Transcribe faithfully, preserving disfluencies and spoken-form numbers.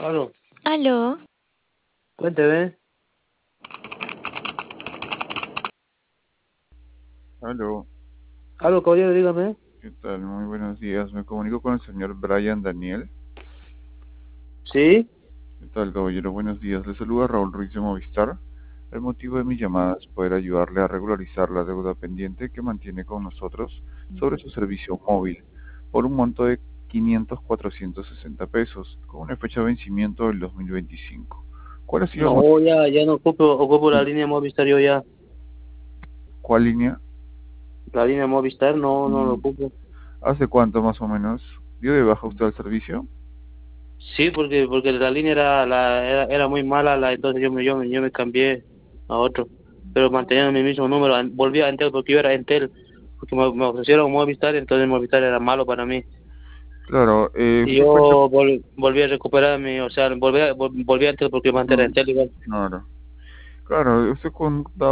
Aló, Aló, cuénteme. Aló, Aló, caballero, dígame. ¿qué tal? Muy buenos días. Me comunico con el señor Brian Daniel. ¿Sí? ¿Qué tal, caballero? Buenos días. Le saluda Raúl Ruiz de Movistar. El motivo de mi llamada es poder ayudarle a regularizar la deuda pendiente que mantiene con nosotros sobre su servicio móvil por un monto de quinientos, cuatrocientos sesenta pesos, con una fecha de vencimiento del dos mil veinticinco. ¿Cuál ha sido el No, motivo? ya, ya no ocupo, ocupo la línea Movistar, yo ya. ¿Cuál línea? La línea Movistar no, no lo Mm, ocupo. ¿Hace cuánto más o menos dio de baja usted al servicio? Sí, porque porque la línea era la era, era muy mala, la entonces yo me, yo me yo me cambié a otro. Pero manteniendo mi mismo número, an- volví a Entel porque yo era Entel. Porque me, me ofrecieron Movistar, entonces Movistar era malo para mí. Claro, eh, Y ¿qué fecha? yo vol- volví a recuperar mi, o sea, volví a, vol- volví a Entel porque mantenía Mm, Entel igual. claro. Claro, usted contaba